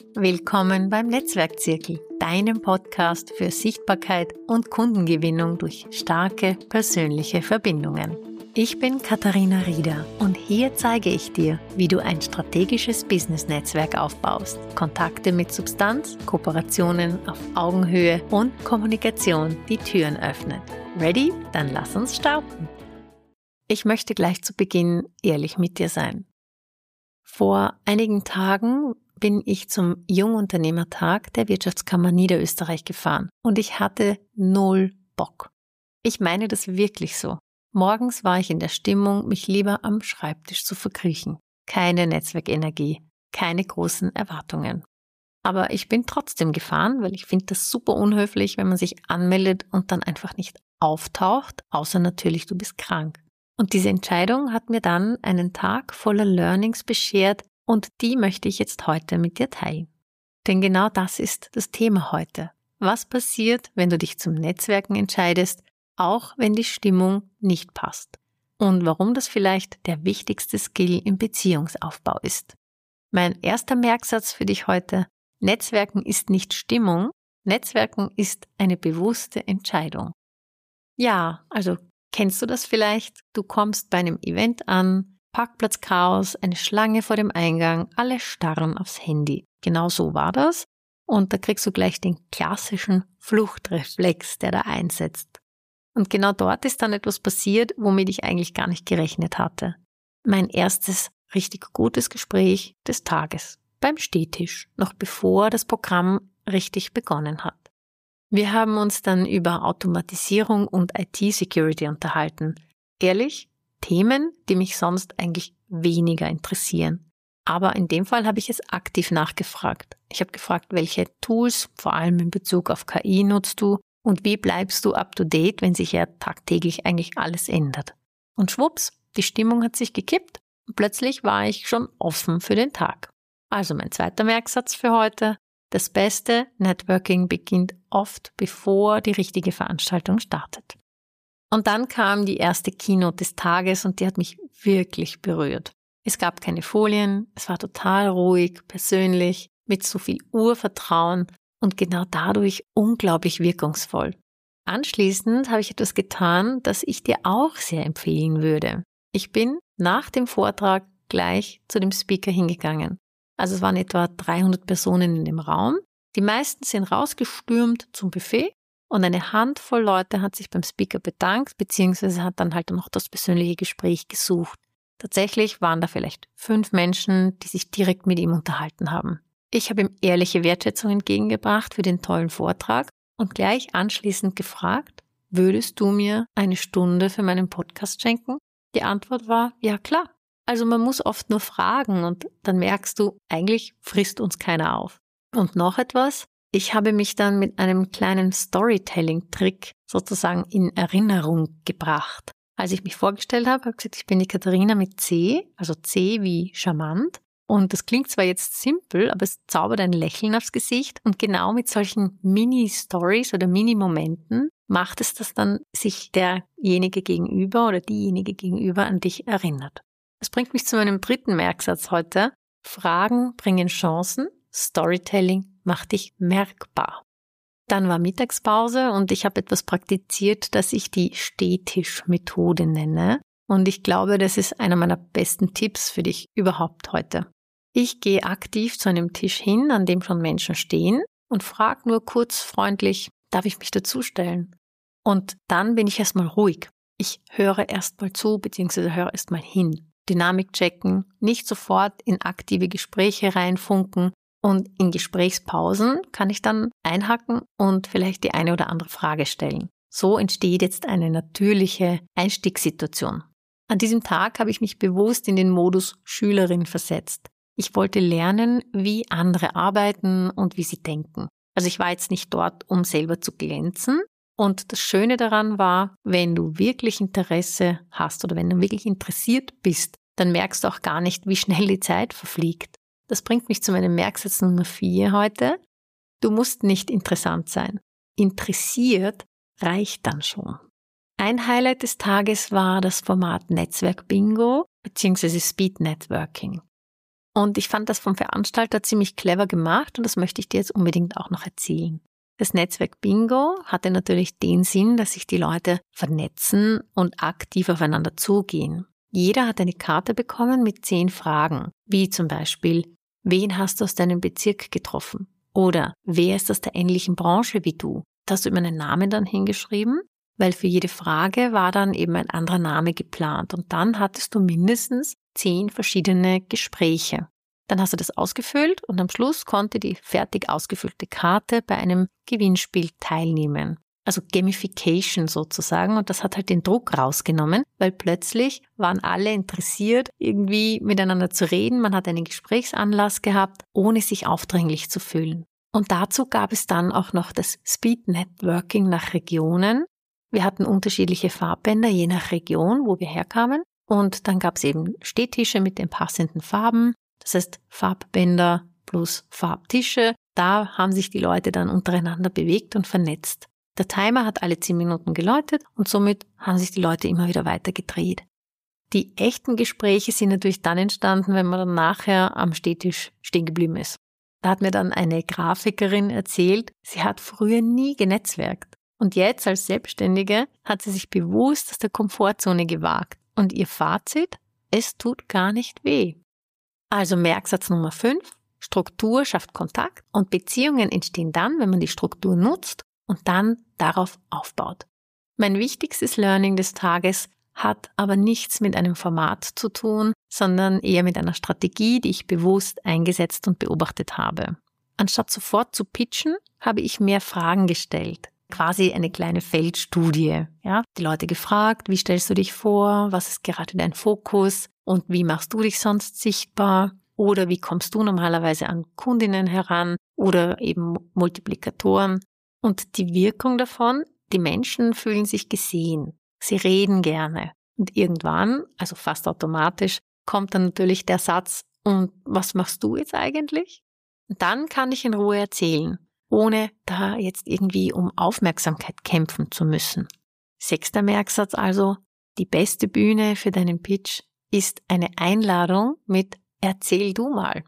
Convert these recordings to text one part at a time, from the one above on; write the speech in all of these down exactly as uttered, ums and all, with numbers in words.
Willkommen beim Netzwerkzirkel, deinem Podcast für Sichtbarkeit und Kundengewinnung durch starke persönliche Verbindungen. Ich bin Katharina Rieder und hier zeige ich dir, wie du ein strategisches Business-Netzwerk aufbaust, Kontakte mit Substanz, Kooperationen auf Augenhöhe und Kommunikation die Türen öffnet. Ready? Dann lass uns starten. Ich möchte gleich zu Beginn ehrlich mit dir sein. Vor einigen Tagen bin ich zum Jungunternehmertag der Wirtschaftskammer Niederösterreich gefahren und ich hatte null Bock. Ich meine das wirklich so. Morgens war ich in der Stimmung, mich lieber am Schreibtisch zu verkriechen. Keine Netzwerkenergie, keine großen Erwartungen. Aber ich bin trotzdem gefahren, weil ich finde das super unhöflich, wenn man sich anmeldet und dann einfach nicht auftaucht, außer natürlich du bist krank. Und diese Entscheidung hat mir dann einen Tag voller Learnings beschert und die möchte ich jetzt heute mit dir teilen. Denn genau das ist das Thema heute. Was passiert, wenn du dich zum Netzwerken entscheidest, auch wenn die Stimmung nicht passt? Und warum das vielleicht der wichtigste Skill im Beziehungsaufbau ist. Mein erster Merksatz für dich heute: Netzwerken ist nicht Stimmung, Netzwerken ist eine bewusste Entscheidung. Ja, also kennst du das vielleicht? Du kommst bei einem Event an, Parkplatzchaos, eine Schlange vor dem Eingang, alle starren aufs Handy. Genau so war das. Und da kriegst du gleich den klassischen Fluchtreflex, der da einsetzt. Und genau dort ist dann etwas passiert, womit ich eigentlich gar nicht gerechnet hatte. Mein erstes richtig gutes Gespräch des Tages beim Stehtisch, noch bevor das Programm richtig begonnen hat. Wir haben uns dann über Automatisierung und I T-Security unterhalten. Ehrlich, Themen, die mich sonst eigentlich weniger interessieren. Aber in dem Fall habe ich es aktiv nachgefragt. Ich habe gefragt, welche Tools, vor allem in Bezug auf K I, nutzt du und wie bleibst du up to date, wenn sich ja tagtäglich eigentlich alles ändert. Und schwupps, die Stimmung hat sich gekippt und plötzlich war ich schon offen für den Tag. Also mein zweiter Merksatz für heute: Das beste Networking beginnt oft, bevor die richtige Veranstaltung startet. Und dann kam die erste Keynote des Tages und die hat mich wirklich berührt. Es gab keine Folien, es war total ruhig, persönlich, mit so viel Urvertrauen und genau dadurch unglaublich wirkungsvoll. Anschließend habe ich etwas getan, das ich dir auch sehr empfehlen würde. Ich bin nach dem Vortrag gleich zu dem Speaker hingegangen. Also es waren etwa dreihundert Personen in dem Raum. Die meisten sind rausgestürmt zum Buffet und eine Handvoll Leute hat sich beim Speaker bedankt, beziehungsweise hat dann halt noch das persönliche Gespräch gesucht. Tatsächlich waren da vielleicht fünf Menschen, die sich direkt mit ihm unterhalten haben. Ich habe ihm ehrliche Wertschätzung entgegengebracht für den tollen Vortrag und gleich anschließend gefragt: Würdest du mir eine Stunde für meinen Podcast schenken? Die Antwort war: Ja, klar. Also man muss oft nur fragen und dann merkst du, eigentlich frisst uns keiner auf. Und noch etwas: Ich habe mich dann mit einem kleinen Storytelling-Trick sozusagen in Erinnerung gebracht. Als ich mich vorgestellt habe, habe ich gesagt, ich bin die Katharina mit C, also C wie charmant. Und das klingt zwar jetzt simpel, aber es zaubert ein Lächeln aufs Gesicht. Und genau mit solchen Mini-Stories oder Mini-Momenten macht es, dass dann sich derjenige gegenüber oder diejenige gegenüber an dich erinnert. Das bringt mich zu meinem dritten Merksatz heute: Fragen bringen Chancen, Storytelling macht dich merkbar. Dann war Mittagspause und ich habe etwas praktiziert, das ich die Stehtischmethode nenne. Und ich glaube, das ist einer meiner besten Tipps für dich überhaupt heute. Ich gehe aktiv zu einem Tisch hin, an dem schon Menschen stehen und frage nur kurz freundlich: Darf ich mich dazustellen? Und dann bin ich erstmal ruhig. Ich höre erstmal zu, beziehungsweise höre erstmal hin. Dynamik checken, nicht sofort in aktive Gespräche reinfunken und in Gesprächspausen kann ich dann einhaken und vielleicht die eine oder andere Frage stellen. So entsteht jetzt eine natürliche Einstiegssituation. An diesem Tag habe ich mich bewusst in den Modus Schülerin versetzt. Ich wollte lernen, wie andere arbeiten und wie sie denken. Also ich war jetzt nicht dort, um selber zu glänzen. Und das Schöne daran war, wenn du wirklich Interesse hast oder wenn du wirklich interessiert bist, dann merkst du auch gar nicht, wie schnell die Zeit verfliegt. Das bringt mich zu meinem Merksatz Nummer vier heute. Du musst nicht interessant sein. Interessiert reicht dann schon. Ein Highlight des Tages war das Format Netzwerk Bingo bzw. Speed Networking. Und ich fand das vom Veranstalter ziemlich clever gemacht und das möchte ich dir jetzt unbedingt auch noch erzählen. Das Netzwerk Bingo hatte natürlich den Sinn, dass sich die Leute vernetzen und aktiv aufeinander zugehen. Jeder hat eine Karte bekommen mit zehn Fragen, wie zum Beispiel, wen hast du aus deinem Bezirk getroffen? Oder wer ist aus der ähnlichen Branche wie du? Da hast du immer einen Namen dann hingeschrieben, weil für jede Frage war dann eben ein anderer Name geplant. Und dann hattest du mindestens zehn verschiedene Gespräche. Dann hast du das ausgefüllt und am Schluss konnte die fertig ausgefüllte Karte bei einem Gewinnspiel teilnehmen. Also Gamification sozusagen, und das hat halt den Druck rausgenommen, weil plötzlich waren alle interessiert, irgendwie miteinander zu reden. Man hat einen Gesprächsanlass gehabt, ohne sich aufdringlich zu fühlen. Und dazu gab es dann auch noch das Speed Networking nach Regionen. Wir hatten unterschiedliche Farbbänder, je nach Region, wo wir herkamen. Und dann gab es eben Stehtische mit den passenden Farben. Das heißt Farbbänder plus Farbtische. Da haben sich die Leute dann untereinander bewegt und vernetzt. Der Timer hat alle zehn Minuten geläutet und somit haben sich die Leute immer wieder weiter gedreht. Die echten Gespräche sind natürlich dann entstanden, wenn man dann nachher am Stehtisch stehen geblieben ist. Da hat mir dann eine Grafikerin erzählt, sie hat früher nie genetzwerkt. Und jetzt als Selbstständige hat sie sich bewusst aus der Komfortzone gewagt. Und ihr Fazit, es tut gar nicht weh. Also Merksatz Nummer fünf, Struktur schafft Kontakt und Beziehungen entstehen dann, wenn man die Struktur nutzt und dann darauf aufbaut. Mein wichtigstes Learning des Tages hat aber nichts mit einem Format zu tun, sondern eher mit einer Strategie, die ich bewusst eingesetzt und beobachtet habe. Anstatt sofort zu pitchen, habe ich mehr Fragen gestellt. Quasi eine kleine Feldstudie. Ja? Die Leute gefragt, wie stellst du dich vor, was ist gerade dein Fokus und wie machst du dich sonst sichtbar oder wie kommst du normalerweise an Kundinnen heran oder eben Multiplikatoren. Und die Wirkung davon, die Menschen fühlen sich gesehen, sie reden gerne und irgendwann, also fast automatisch, kommt dann natürlich der Satz, und was machst du jetzt eigentlich? Und dann kann ich in Ruhe erzählen, ohne da jetzt irgendwie um Aufmerksamkeit kämpfen zu müssen. Sechster Merksatz also, die beste Bühne für deinen Pitch ist eine Einladung mit Erzähl du mal.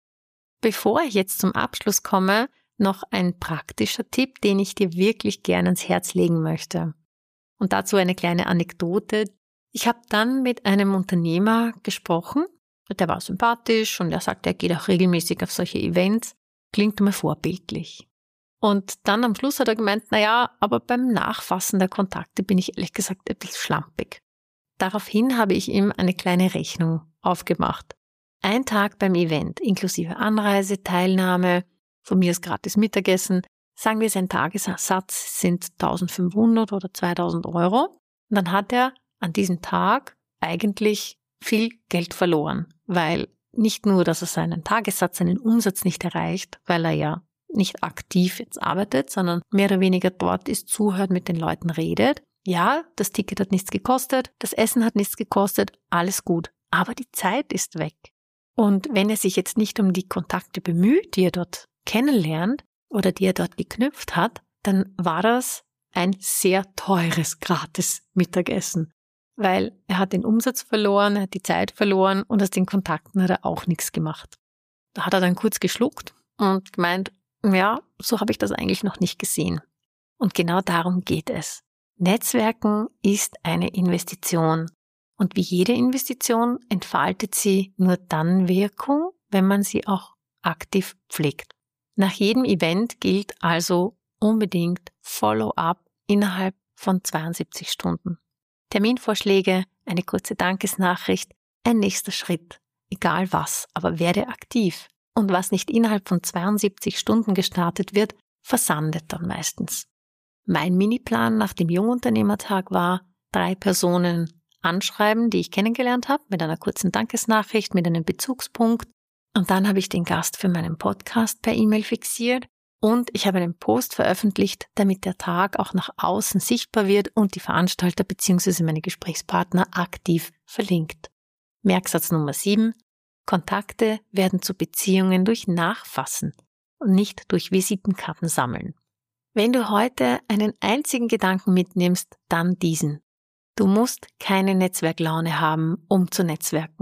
Bevor ich jetzt zum Abschluss komme, noch ein praktischer Tipp, den ich dir wirklich gerne ans Herz legen möchte. Und dazu eine kleine Anekdote. Ich habe dann mit einem Unternehmer gesprochen, der war sympathisch und er sagte, er geht auch regelmäßig auf solche Events. Klingt mir vorbildlich. Und dann am Schluss hat er gemeint, naja, aber beim Nachfassen der Kontakte bin ich ehrlich gesagt ein bisschen schlampig. Daraufhin habe ich ihm eine kleine Rechnung aufgemacht. Ein Tag beim Event, inklusive Anreise, Teilnahme, von mir ist gratis Mittagessen, sagen wir, sein Tagessatz sind eintausendfünfhundert oder zweitausend Euro. Und dann hat er an diesem Tag eigentlich viel Geld verloren, weil nicht nur, dass er seinen Tagessatz, seinen Umsatz nicht erreicht, weil er ja nicht aktiv jetzt arbeitet, sondern mehr oder weniger dort ist, zuhört, mit den Leuten redet. Ja, das Ticket hat nichts gekostet, das Essen hat nichts gekostet, alles gut. Aber die Zeit ist weg. Und wenn er sich jetzt nicht um die Kontakte bemüht, die er dort kennenlernt oder die er dort geknüpft hat, dann war das ein sehr teures gratis Mittagessen. Weil er hat den Umsatz verloren, er hat die Zeit verloren und aus den Kontakten hat er auch nichts gemacht. Da hat er dann kurz geschluckt und gemeint, ja, so habe ich das eigentlich noch nicht gesehen. Und genau darum geht es. Netzwerken ist eine Investition. Und wie jede Investition entfaltet sie nur dann Wirkung, wenn man sie auch aktiv pflegt. Nach jedem Event gilt also unbedingt Follow-up innerhalb von zweiundsiebzig Stunden. Terminvorschläge, eine kurze Dankesnachricht, ein nächster Schritt, egal was, aber werde aktiv. Und was nicht innerhalb von zweiundsiebzig Stunden gestartet wird, versandet dann meistens. Mein Miniplan nach dem Jungunternehmertag war, drei Personen anschreiben, die ich kennengelernt habe, mit einer kurzen Dankesnachricht, mit einem Bezugspunkt. Und dann habe ich den Gast für meinen Podcast per E-Mail fixiert und ich habe einen Post veröffentlicht, damit der Tag auch nach außen sichtbar wird und die Veranstalter bzw. meine Gesprächspartner aktiv verlinkt. Merksatz Nummer sieben. Kontakte werden zu Beziehungen durch Nachfassen und nicht durch Visitenkarten sammeln. Wenn du heute einen einzigen Gedanken mitnimmst, dann diesen. Du musst keine Netzwerklaune haben, um zu netzwerken.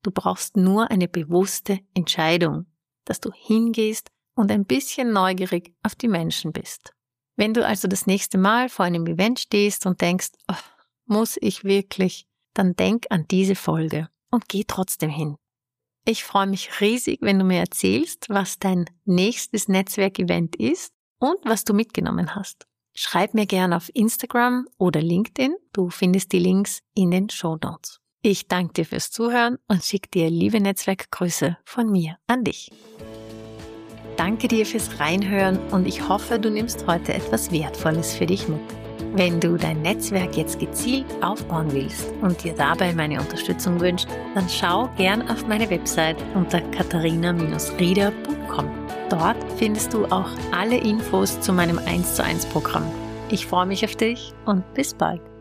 Du brauchst nur eine bewusste Entscheidung, dass du hingehst und ein bisschen neugierig auf die Menschen bist. Wenn du also das nächste Mal vor einem Event stehst und denkst, oh, muss ich wirklich, dann denk an diese Folge und geh trotzdem hin. Ich freue mich riesig, wenn du mir erzählst, was dein nächstes Netzwerkevent ist und was du mitgenommen hast. Schreib mir gerne auf Instagram oder LinkedIn. Du findest die Links in den Shownotes. Ich danke dir fürs Zuhören und schicke dir liebe Netzwerkgrüße von mir an dich. Danke dir fürs Reinhören und ich hoffe, du nimmst heute etwas Wertvolles für dich mit. Wenn du dein Netzwerk jetzt gezielt aufbauen willst und dir dabei meine Unterstützung wünschst, dann schau gern auf meine Website unter katharina Bindestrich rieder Punkt com. Dort findest du auch alle Infos zu meinem eins zu eins Programm. Ich freue mich auf dich und bis bald.